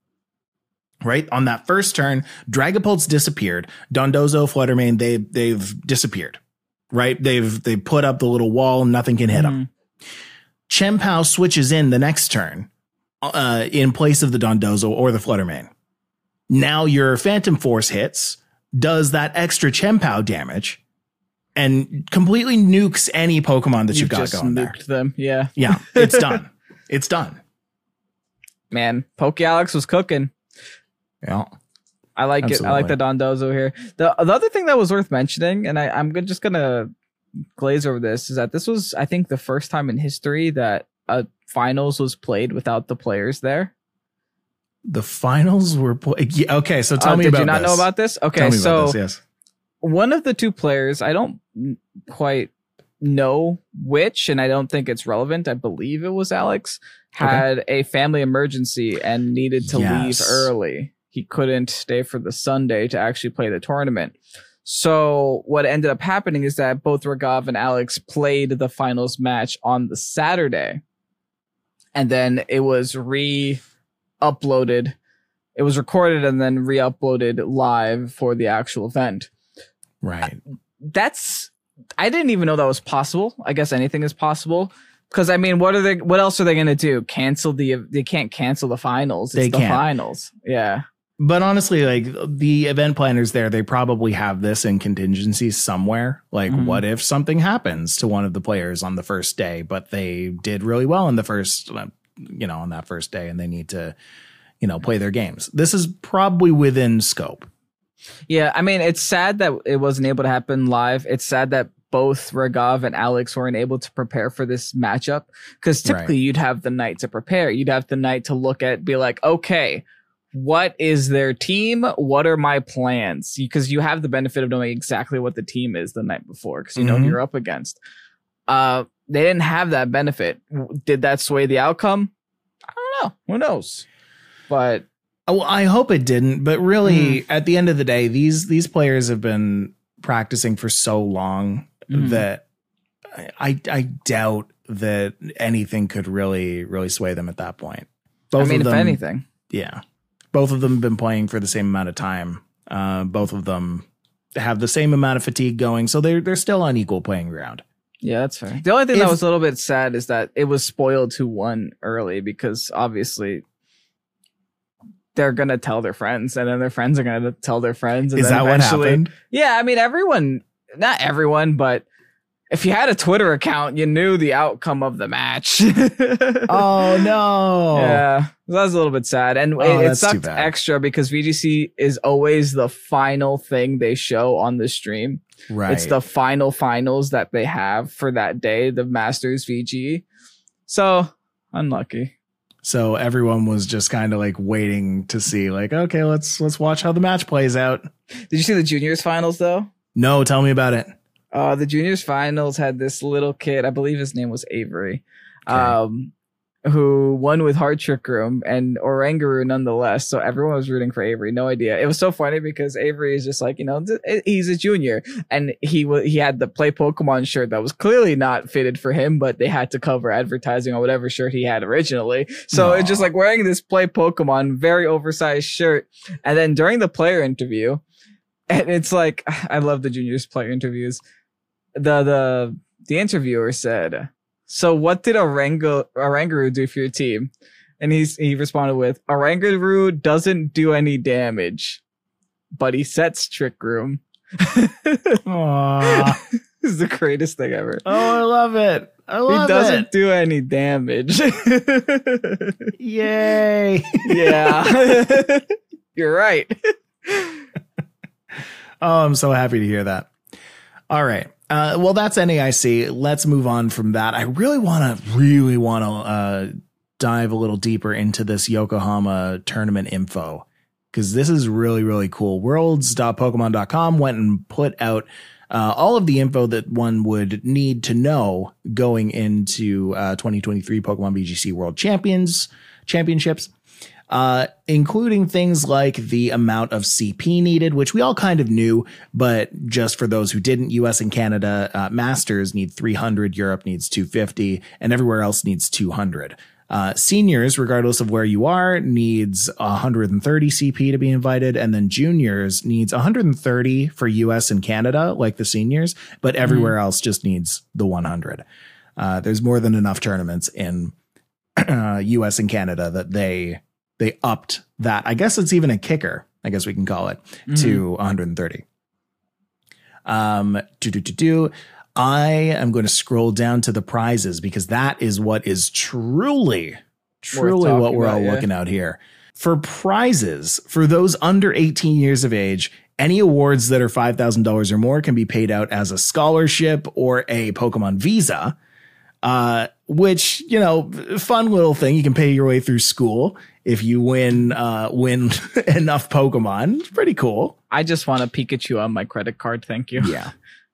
Right? On that first turn, Dragapult's disappeared. Dondozo, Fluttermane, they've disappeared. Right? They've put up the little wall, nothing can hit them. Chien-Pao switches in the next turn in place of the Dondozo or the Fluttermane. Now your Phantom Force hits, does that extra Chien-Pao damage, and completely nukes any Pokemon that you've got going there. Them, yeah. Yeah, it's done. It's done. Man, Pokealex was cooking. Yeah. I like Absolutely. It. I like the Dondozo here. The other thing that was worth mentioning, and I'm just going to glaze over this, is that this was, I think, the first time in history that a finals was played without the players there. The finals were yeah, okay. So tell me about this. Did you not know about this? Okay, so yes. One of the two players, I don't quite know which, and I don't think it's relevant. I believe it was Alex, had a family emergency and needed to leave early. He couldn't stay for the Sunday to actually play the tournament. So what ended up happening is that both Ragav and Alex played the finals match on the Saturday, and then it was uploaded. It was recorded and then re-uploaded live for the actual event. Right. I didn't even know that was possible. I guess anything is possible. Because I mean, what else are they going to do? They can't cancel the finals. It's the finals. Yeah. But honestly, like the event planners there, they probably have this in contingency somewhere. Like, what if something happens to one of the players on the first day, but they did really well in the first, on that first day, and they need to, play their games. This is probably within scope. Yeah, I mean, it's sad that it wasn't able to happen live. It's sad that both Ragav and Alex weren't able to prepare for this matchup, because typically you'd have the night to prepare. You'd have the night to look at, be like, okay, what is their team? What are my plans? Because you have the benefit of knowing exactly what the team is the night before, because you know who you're up against. They didn't have that benefit. Did that sway the outcome? I don't know. Who knows? But well, I hope it didn't. But really, at the end of the day, these players have been practicing for so long that I doubt that anything could really sway them at that point. If anything, yeah. Both of them have been playing for the same amount of time. Both of them have the same amount of fatigue going, so they're still on equal playing ground. Yeah, that's fair. The only thing that was a little bit sad is that it was spoiled who won early, because obviously they're going to tell their friends, and then their friends are going to tell their friends. And is that what happened? Yeah, I mean, not everyone, but if you had a Twitter account, you knew the outcome of the match. Oh, no. Yeah, that was a little bit sad. And it sucked extra because VGC is always the final thing they show on the stream. Right. It's the finals that they have for that day, the Masters VG. So, unlucky. So everyone was just kind of like waiting to see, like, okay, let's watch how the match plays out. Did you see the juniors finals, though? No, tell me about it. The juniors finals had this little kid. I believe his name was Avery. Okay. who won with Hard Trick Room, and Oranguru nonetheless. So everyone was rooting for Avery. No idea. It was so funny because Avery is just like, he's a junior, and he had the Play Pokemon shirt that was clearly not fitted for him, but they had to cover advertising on whatever shirt he had originally. So it's just like wearing this Play Pokemon very oversized shirt. And then during the player interview, and it's like, I love the juniors player interviews. The interviewer said, "So what did Oranguru do for your team?" And he responded with, "Oranguru doesn't do any damage, but he sets Trick Room." Aww. This is the greatest thing ever. Oh, I love it. He doesn't do any damage. Yay. Yeah. You're right. Oh, I'm so happy to hear that. All right. Well, that's NAIC. Let's move on from that. I really want to dive a little deeper into this Yokohama tournament info, because this is really, really cool. Worlds.pokemon.com went and put out all of the info that one would need to know going into 2023 Pokemon BGC World Championships. Including things like the amount of CP needed, which we all kind of knew, but just for those who didn't, US and Canada Masters need 300, Europe needs 250, and everywhere else needs 200. Seniors, regardless of where you are, needs 130 CP to be invited, and then juniors needs 130 for US and Canada, like the seniors, but everywhere else just needs the 100. There's more than enough tournaments in US and Canada that they upped that. I guess it's even a kicker, I guess we can call it, to 130. I am going to scroll down to the prizes, because that is what is truly what we're all looking out here. For prizes, for those under 18 years of age, any awards that are $5,000 or more can be paid out as a scholarship or a Pokemon Visa, which, fun little thing. You can pay your way through school if you win enough Pokemon. It's pretty cool. I just want a Pikachu on my credit card. Thank you. Yeah.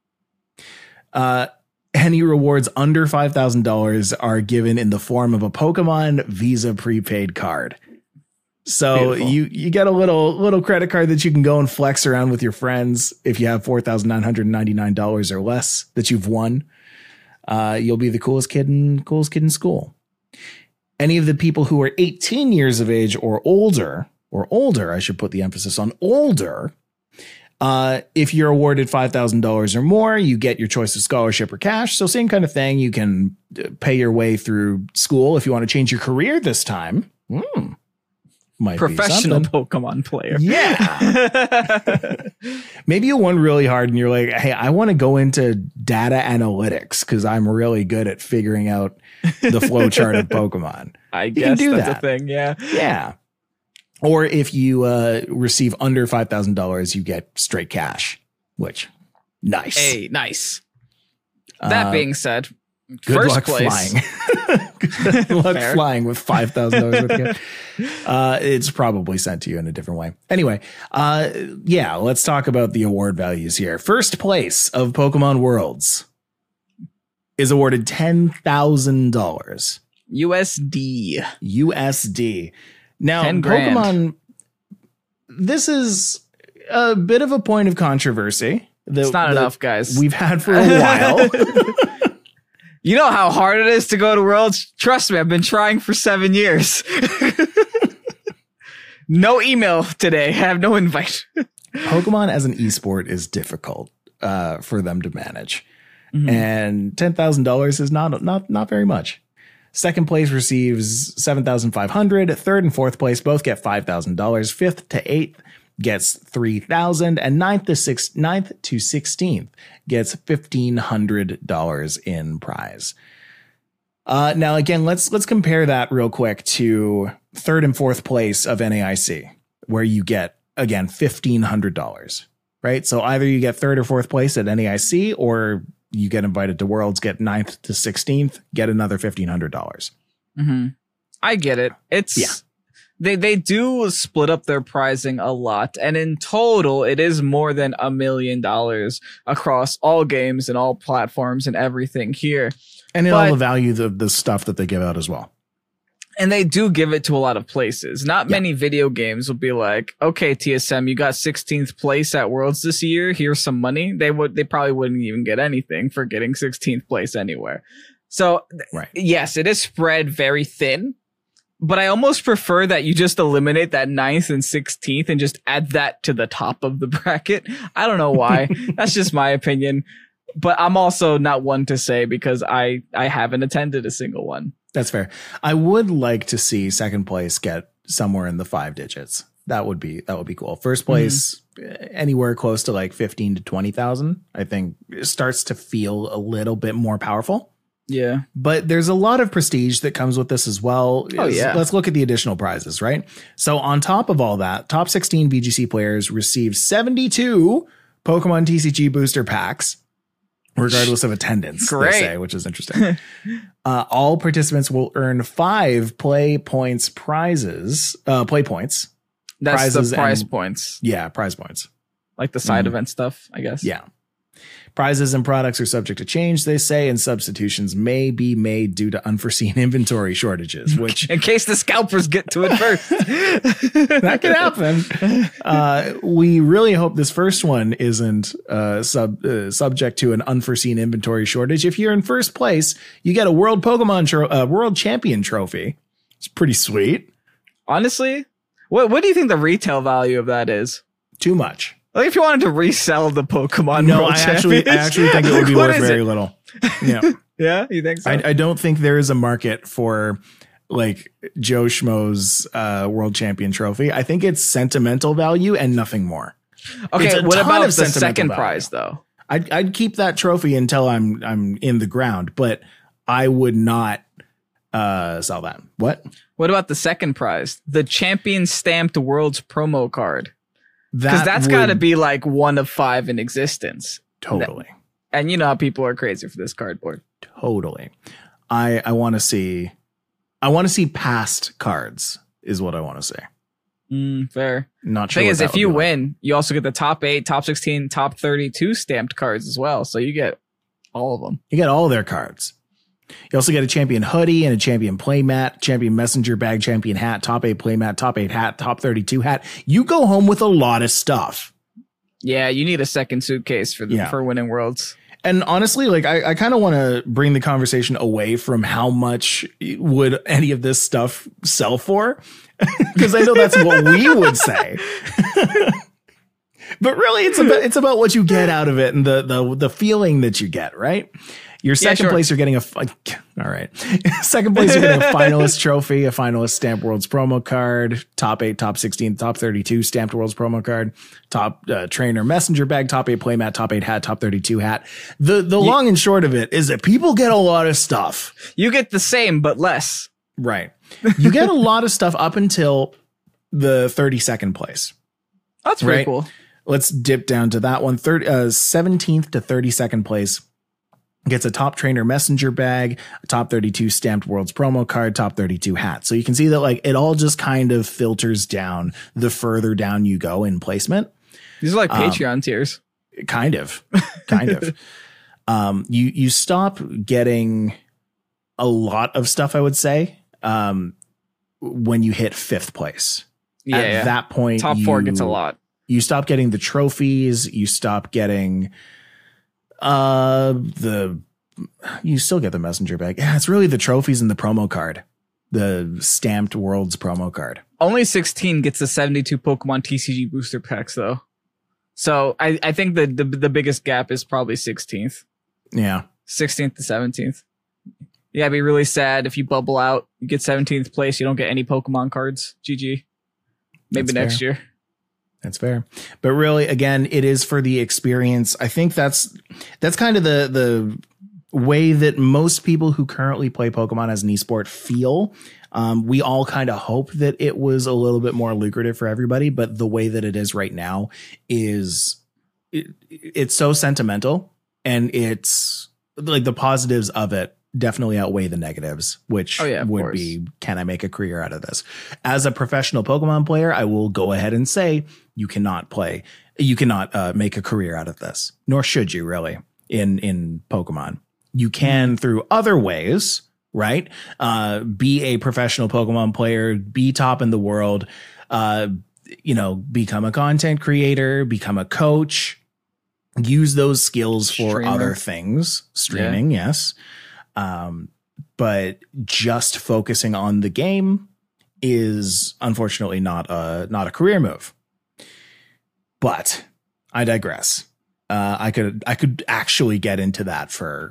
Any rewards under $5,000 are given in the form of a Pokemon Visa prepaid card. So you get a little credit card that you can go and flex around with your friends. If you have $4,999 or less that you've won, you'll be the coolest kid in school. Any of the people who are 18 years of age or older, I should put the emphasis on older. If you're awarded $5,000 or more, you get your choice of scholarship or cash. So same kind of thing. You can pay your way through school if you want to change your career this time. Might professional Pokemon player. Yeah. Maybe you won really hard and you're like, hey, I want to go into data analytics because I'm really good at figuring out the flow chart of Pokemon. I guess that's a thing. Yeah. Yeah. Or if you receive under $5,000, you get straight cash, which nice. Hey, nice. That being said, good first luck place. Flying. Good luck flying with $5,000 worth of it's probably sent to you in a different way. Anyway, let's talk about the award values here. First place of Pokemon Worlds is awarded $10,000 USD. Now, Pokemon, this is a bit of a point of controversy. It's not enough, guys. We've had for a while. You know how hard it is to go to Worlds? Trust me, I've been trying for 7 years. No email today. I have no invite. Pokemon as an esport is difficult for them to manage. Mm-hmm. And $10,000 is not very much. Second place receives $7,500. Third and fourth place both get $5,000. Fifth to eighth gets $3,000, and ninth to 16th gets $1,500 in prize. Now again, let's compare that real quick to third and fourth place of NAIC, where you get again $1,500. Right, so either you get third or fourth place at NAIC, or you get invited to Worlds, get 9th to 16th, get another $1,500. Mm-hmm. I get it. They do split up their pricing a lot, and in total, it is more than $1 million across all games and all platforms and everything here. And in all the value of the stuff that they give out as well. And they do give it to a lot of places. Not many video games will be like, okay, TSM, you got 16th place at Worlds this year. Here's some money. They probably wouldn't even get anything for getting 16th place anywhere. So yes, it is spread very thin, but I almost prefer that you just eliminate that 9th and 16th and just add that to the top of the bracket. I don't know why. That's just my opinion, but I'm also not one to say because I haven't attended a single one. That's fair. I would like to see second place get somewhere in the 5 digits. That would be cool. First place, anywhere close to like 15 to 20,000, I think starts to feel a little bit more powerful. Yeah. But there's a lot of prestige that comes with this as well. Oh, yeah. Let's look at the additional prizes, right? So on top of all that, top 16 VGC players receive 72 Pokemon TCG booster packs, regardless of attendance, Great. they say, which is interesting. All participants will earn 5 play points prizes, play points. That's prizes the prize points. Yeah, prize points. Like the side event stuff, I guess. Yeah. Prizes and products are subject to change, they say, and substitutions may be made due to unforeseen inventory shortages, which... in case the scalpers get to it first. That could happen. We really hope this first one isn't subject to an unforeseen inventory shortage. If you're in first place, you get a World Pokemon World Champion trophy. It's pretty sweet. Honestly, what do you think the retail value of that is? Too much. Like if you wanted to resell the Pokemon World I actually think it would be worth very little. Yeah. Yeah, you think so? I don't think there is a market for like Joe Schmo's World Champion trophy. I think it's sentimental value and nothing more. Okay, what about the second prize though? I'd keep that trophy until I'm in the ground, but I would not sell that. What about the second prize? The Champion Stamped Worlds promo card. Because that's got to be like 1 of 5 in existence. Totally. And you know how people are crazy for this cardboard. Totally. I want to see past cards is what I want to say. Fair. Not sure. Thing is, if you win, you also get the top 8, top 16, top 32 stamped cards as well. So you get all of them. You get all their cards. You also get a champion hoodie and a champion playmat, champion messenger bag, champion hat, top 8 playmat, top 8 hat, top 32 hat. You go home with a lot of stuff. Yeah, you need a second suitcase for winning Worlds. And honestly, like I kind of want to bring the conversation away from how much would any of this stuff sell for, because I know that's what we would say. But really, it's about what you get out of it and the feeling that you get, right? Your second place, you're getting all right. Second place, you're getting a finalist trophy, a finalist Stamped Worlds promo card, top 8, top 16, top 32 Stamped Worlds promo card, top trainer messenger bag, top 8 playmat, top 8 hat, top 32 hat. The long and short of it is that people get a lot of stuff. You get the same, but less. Right. You get a lot of stuff up until the 32nd place. That's very cool. Let's dip down to that one. 17th to 32nd place gets a top trainer messenger bag, a top 32 Stamped Worlds promo card, top 32 hat. So you can see that like it all just kind of filters down the further down you go in placement. These are like Patreon tiers. Kind of. You stop getting a lot of stuff, I would say, when you hit 5th place. At that point, top 4 gets a lot. You stop getting the trophies. You stop getting you still get the messenger bag. Yeah, it's really the trophies and the promo card, the Stamped Worlds promo card. Only 16 gets the 72 Pokemon TCG booster packs though. So I think the biggest gap is probably 16th. Yeah. 16th to 17th. You gotta be really sad if you bubble out, you get 17th place, you don't get any Pokemon cards. GG. Maybe next year. That's fair. But really, again, it is for the experience. I think that's kind of the way that most people who currently play Pokemon as an esport feel. We all kind of hope that it was a little bit more lucrative for everybody, but the way that it is right now is it's so sentimental, and it's like the positives of it definitely outweigh the negatives, which would be, can I make a career out of this? As a professional Pokemon player, I will go ahead and say you cannot make a career out of this, nor should you really in Pokemon. You can through other ways, right? Be a professional Pokemon player, be top in the world, become a content creator, become a coach, use those skills for other things. Streaming, yes. But just focusing on the game is unfortunately not a career move. But I digress. I could actually get into that for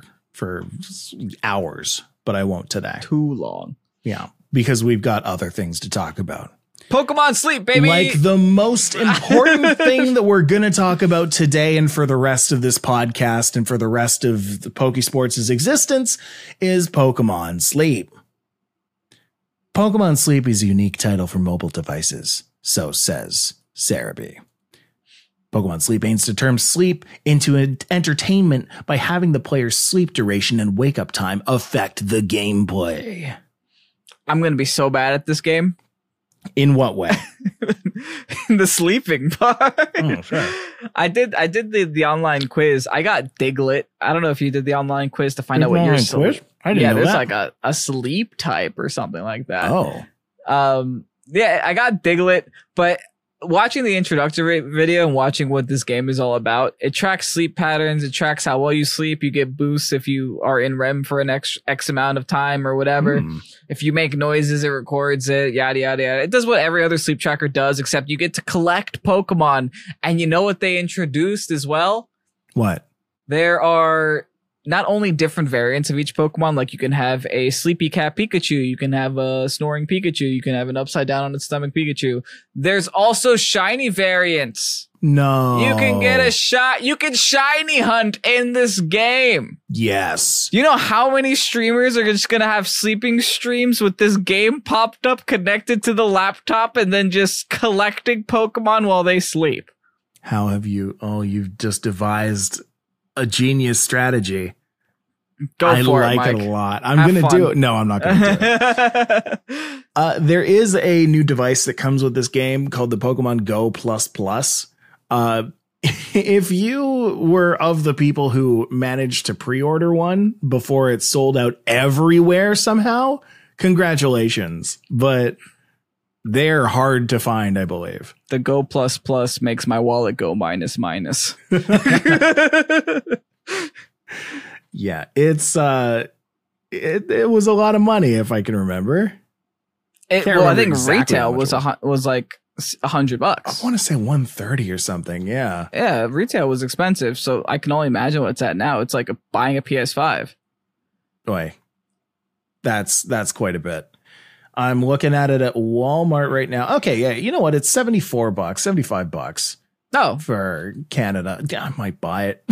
hours, but I won't today. Too long. Yeah, because we've got other things to talk about. Pokemon Sleep, baby. Like the most important thing that we're going to talk about today and for the rest of this podcast and for the rest of the Pokesports' existence is Pokemon Sleep. Pokemon Sleep is a unique title for mobile devices, so says Serebii. Pokemon Sleep aims to turn sleep into entertainment by having the player's sleep duration and wake-up time affect the gameplay. I'm going to be so bad at this game. In what way? The sleeping part. Oh, sure. I did the online quiz. I got Diglett. I don't know if you did the online quiz to find out what your sleep. I didn't know there's that. like a sleep type or something like that. Oh. Yeah, I got Diglett, but watching the introductory video and watching what this game is all about, it tracks sleep patterns. It tracks how well you sleep. You get boosts if you are in REM for an X amount of time or whatever. If you make noises, it records it, yada, yada, yada. It does what every other sleep tracker does, except you get to collect Pokemon. And you know what they introduced as well? What? There are not only different variants of each Pokemon, like you can have a sleepy cat Pikachu, you can have a snoring Pikachu, you can have an upside down on its stomach Pikachu. There's also shiny variants. No. You can get a shot. You can shiny hunt in this game. Yes. You know how many streamers are just going to have sleeping streams with this game popped up connected to the laptop and then just collecting Pokemon while they sleep? How have you? Oh, you've just devised a genius strategy. Go for it, Mike. I like it a lot. I'm going to do it. No, I'm not going to do it. There is a new device that comes with this game called the Pokemon Go Plus Plus. If you were of the people who managed to pre-order one before it sold out everywhere somehow, congratulations. But they're hard to find, I believe. The Go Plus Plus makes my wallet go minus. Yeah, it's it was a lot of money if I can remember. I think exactly retail was like $100. I want to say 130 or something. Yeah. Yeah, retail was expensive, so I can only imagine what it's at now. It's like buying a PS5. Boy, that's quite a bit. I'm looking at it at Walmart right now. Okay, yeah, you know what? It's $74, $75. Oh, for Canada. Yeah, I might buy it.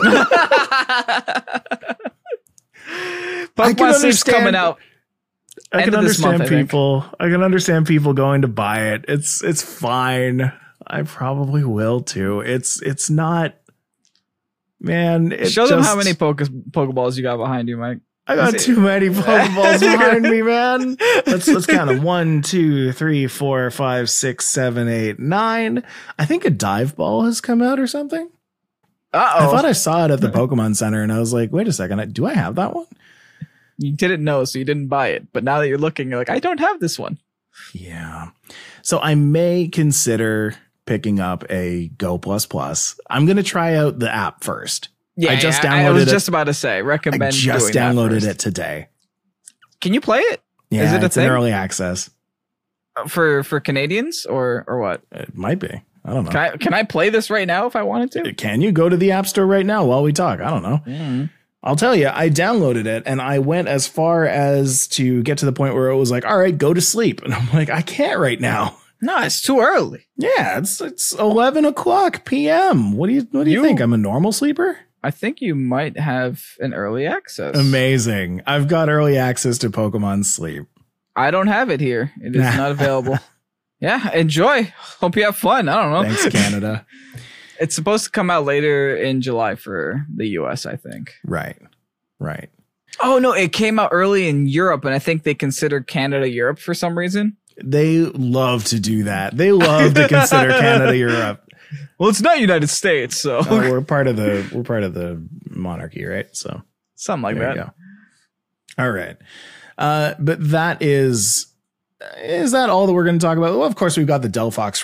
Pokemon Sleep's coming out. I can understand people. I can understand people going to buy it. It's fine. I probably will too. It's not. Man, show them how many Pokeballs you got behind you, Mike. I got too many Pokeballs behind me, man. Let's count them. 1, 2, 3, 4, 5, 6, 7, 8, 9. I think a dive ball has come out or something. I thought I saw it at the Pokemon Center, and I was like, wait a second, do I have that one? You didn't know, so you didn't buy it. But now that you're looking, you're like, I don't have this one. Yeah. So I may consider picking up a Go Plus Plus. I'm going to try out the app first. Yeah, I just downloaded it. I was just about to say, recommend. I just downloaded it today. Can you play it? Yeah, is it it's in early access for Canadians or what? It might be. I don't know. Can I play this right now if I wanted to? Can you go to the App Store right now while we talk? I don't know. Mm-hmm. I'll tell you, I downloaded it and I went as far as to get to the point where it was like, all right, go to sleep. And I'm like, I can't right now. No, it's too early. Yeah, it's 11 o'clock p.m. What do you think? I'm a normal sleeper? I think you might have an early access. Amazing. I've got early access to Pokemon Sleep. I don't have it here. It is not available. Yeah, enjoy. Hope you have fun. I don't know. Thanks, Canada. It's supposed to come out later in July for the US, I think. Right. Oh, no, it came out early in Europe, and I think they consider Canada Europe for some reason. They love to do that. They love to consider Canada Europe. Well, it's not United States, so we're part of the monarchy, right? So something like that. Go. All right. But that is that all that we're going to talk about? Well, of course, we've got the Delphox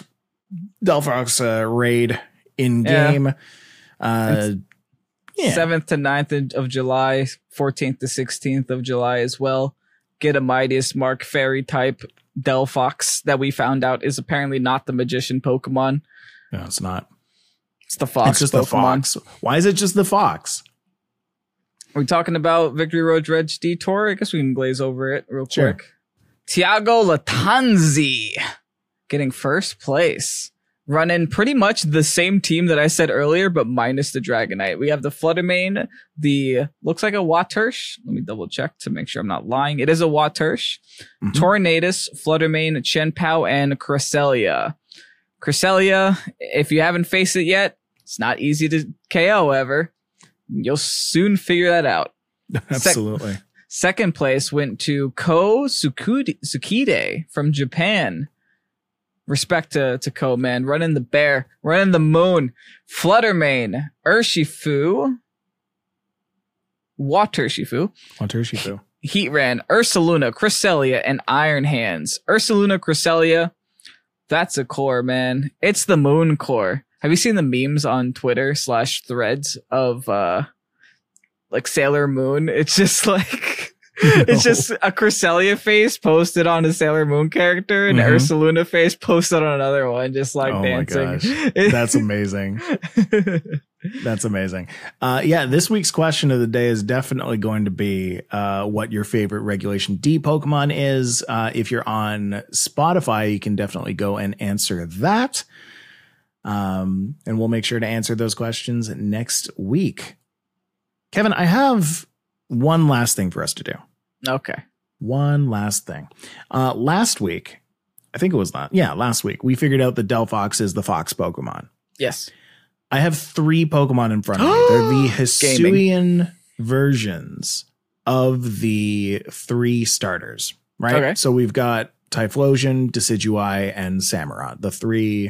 raid in game. 7th to 9th of July, 14th to 16th of July as well. Get a Mightiest Mark Fairy type Delphox that we found out is apparently not the magician Pokemon. No, it's not. It's the Fox. It's just Pokemon. the Fox. Why is it just the Fox? Are we talking about Victory Road Dredge Detour? I guess we can glaze over it real quick. Tiago Latanzi getting first place. Running pretty much the same team that I said earlier, but minus the Dragonite. We have the Fluttermane, looks like a Watersh. Let me double check to make sure I'm not lying. It is a Watersh. Mm-hmm. Tornadus, Fluttermane, Chien-Pao, and Cresselia. Cresselia, if you haven't faced it yet, it's not easy to KO ever. You'll soon figure that out. Absolutely. Second place went to Ko Tsukide from Japan. Respect to Ko, man. Running the bear, running the moon. Fluttermane, Urshifu, Watershifu, Heatran, Ursaluna, Cresselia, and Iron Hands. Ursaluna, Cresselia, that's a core, man. It's the moon core. Have you seen the memes on Twitter /threads of like Sailor Moon? It's just like it's just a Cresselia face posted on a Sailor Moon character and Ursaluna face posted on another one, just like dancing. My gosh. That's amazing. That's amazing. This week's question of the day is definitely going to be what your favorite Regulation D Pokemon is. If you're on Spotify, you can definitely go and answer that. And we'll make sure to answer those questions next week. Kevin, I have one last thing for us to do. Okay. One last thing. Last week, I think it was last week, we figured out that Delphox is the fox Pokemon. Yes. I have 3 Pokemon in front of me. They're the Hisuian versions of the 3 starters, right? Okay. So we've got Typhlosion, Decidueye, and Samurott, the 3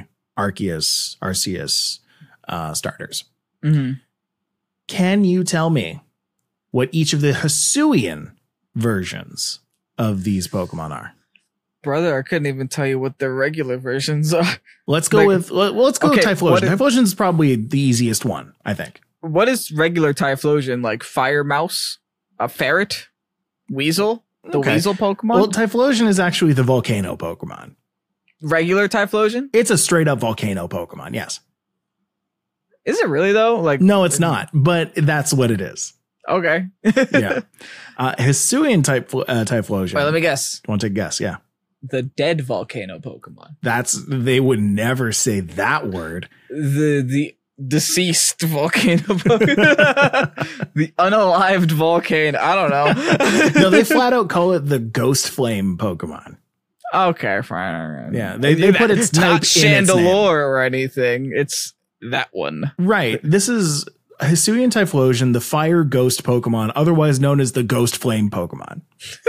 Arceus starters. Mm-hmm. Can you tell me what each of the Hisuian versions of these Pokemon are? Brother, I couldn't even tell you what their regular versions are. Let's go with Typhlosion. Typhlosion is probably the easiest one, I think. What is regular Typhlosion? Like Fire Mouse, a ferret, Weasel, the Weasel Pokemon? Well, Typhlosion is actually the volcano Pokemon. Regular Typhlosion? It's a straight up volcano Pokemon, yes. Is it really though? Like, no, it's not, but that's what it is. Okay. Yeah. Hisuian Typhlosion. Wait, let me guess. Want to guess? Yeah. The dead volcano Pokemon. They would never say that word. The deceased volcano Pokemon. The unalived volcano. I don't know. No, they flat out call it the Ghost Flame Pokemon. Okay, fine. Yeah, they put its type not in Chandelure its name. or anything. It's that one. Right. This is Hisuian Typhlosion, the fire ghost Pokemon, otherwise known as the Ghost Flame Pokemon.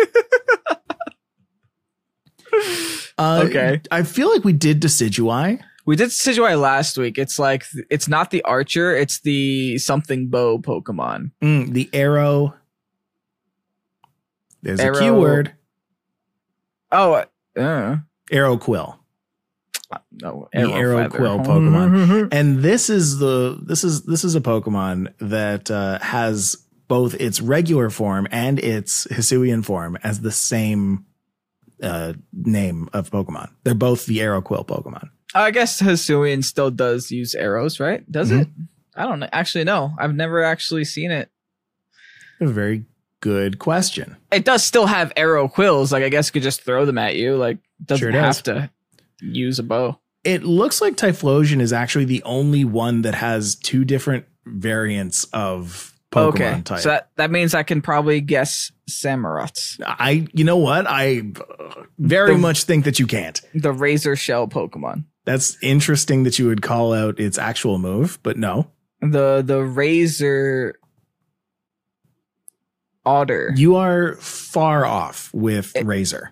Okay. I feel like we did Decidueye. We did Decidueye last week. It's like, it's not the Archer, it's the something bow Pokemon. The Arrow. There's a keyword. Oh, Arrow Quill. No, the Arrow Quill Pokemon. And this is a Pokemon that has both its regular form and its Hisuian form as the same name of Pokemon. They're both the Arrow Quill Pokemon. I guess Hisuian still does use arrows, right? Does it? I don't actually know. I've never actually seen it. A very good question. It does still have arrow quills. Like, I guess you could just throw them at you. Like, doesn't have to use a bow. It looks like Typhlosion is actually the only one that has 2 different variants of Pokemon type. So that means I can probably guess Samurott. You know what? I very much think that you can't. The Razor Shell Pokemon. That's interesting that you would call out its actual move, but no. The Razor Otter. You are far off with Razor.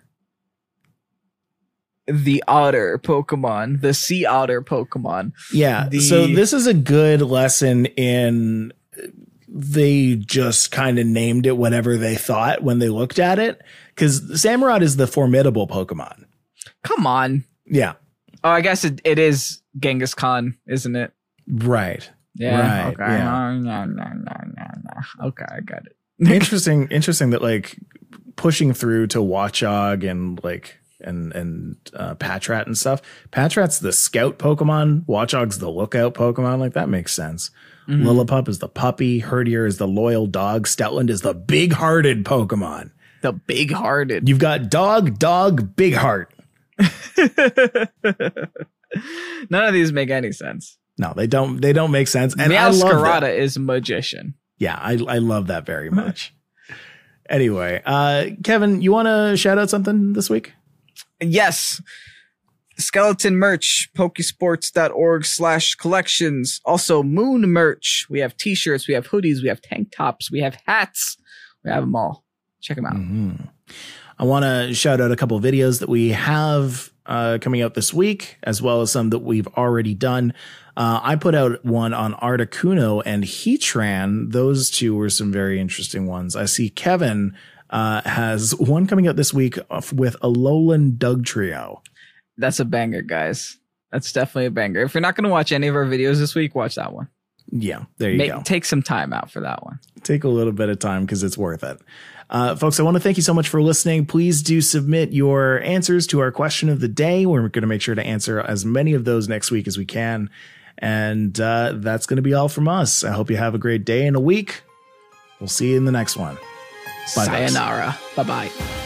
The otter Pokemon, the sea otter Pokemon. Yeah. So this is a good lesson in they just kind of named it whatever they thought when they looked at it. Because Samurott is the formidable Pokemon. Come on. Yeah. Oh, I guess it is Genghis Khan, isn't it? Right. Yeah. Right. Okay. Yeah. No. Okay, I got it. Interesting that like pushing through to Watchog and like and Patrat and stuff. Patrat's the scout Pokemon. Watchog's the lookout Pokemon. Like that makes sense. Mm-hmm. Lillipup is the puppy. Herdier is the loyal dog. Stoutland is the big-hearted Pokemon. The big-hearted. You've got dog, big heart. None of these make any sense. No, they don't. They don't make sense. And Meowscarada is magician. Yeah, I love that very much. Anyway, Kevin, you want to shout out something this week? Yes. Skeleton merch, pokesports.org/collections. Also Moon merch. We have t-shirts, we have hoodies, we have tank tops, we have hats. We have them all. Check them out. Mm-hmm. I want to shout out a couple of videos that we have coming out this week, as well as some that we've already done. I put out one on Articuno and Heatran. Those two were some very interesting ones. I see Kevin has one coming out this week with Alolan Dugtrio. That's a banger, guys. That's definitely a banger. If you're not going to watch any of our videos this week, watch that one. Yeah, there you go. Take some time out for that one. Take a little bit of time because it's worth it. Folks, I want to thank you so much for listening. Please do submit your answers to our question of the day. We're going to make sure to answer as many of those next week as we can. And that's going to be all from us. I hope you have a great day and a week. We'll see you in the next one. Bye. Sayonara. Bye-bye.